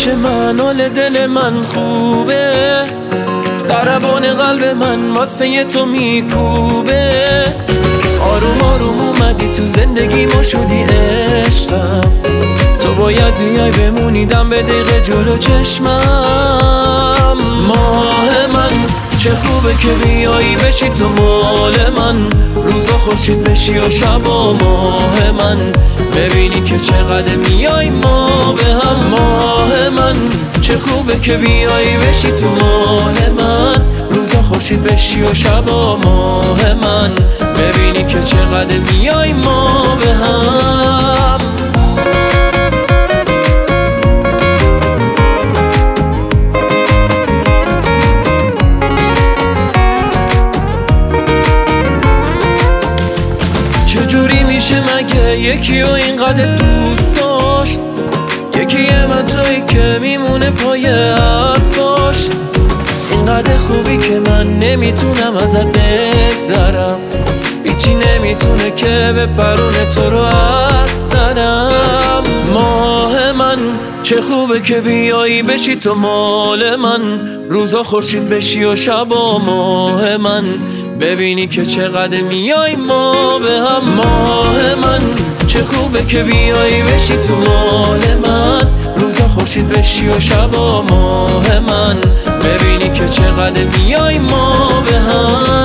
پیش من حال دل من خوبه، ضربان قلب من واسه تو میکوبه. آروم آروم اومدی تو زندگیمو شدی عشقم، تو باید بیای بمونی دم به دقیقه جلو چشمم. ماه من چه خوبه که بیایی بشی تو مال من، روزا خورشید بشی و شبا ماه من، ببینی که چقدر میای ما به هم. ماه من چه خوبه که بیایی بشی تو مال من، روزا خورشید بشی و شبا ماه من، ببینی که چقدر میای ما به هم. چجوری میشه مگه یکی رو اینقدر دوست داشت، یکی من تویی که میمونه پای حرفاش. اینقدر خوبی که من نمیتونم ازت بگذرم، هیچی نمیتونه که بپرونه تو رو از سرم. ماه من چه خوبه که بیایی بشی تو مال من، روزا خورشید بشی و شبا ماه من، ببینی که چقدر میای ما به هم. ماه من چه خوبه که بیایی بشی تو مال من، روزا خورشید بشی و شبا ماه من، ببینی که چقدر میای ما به هم.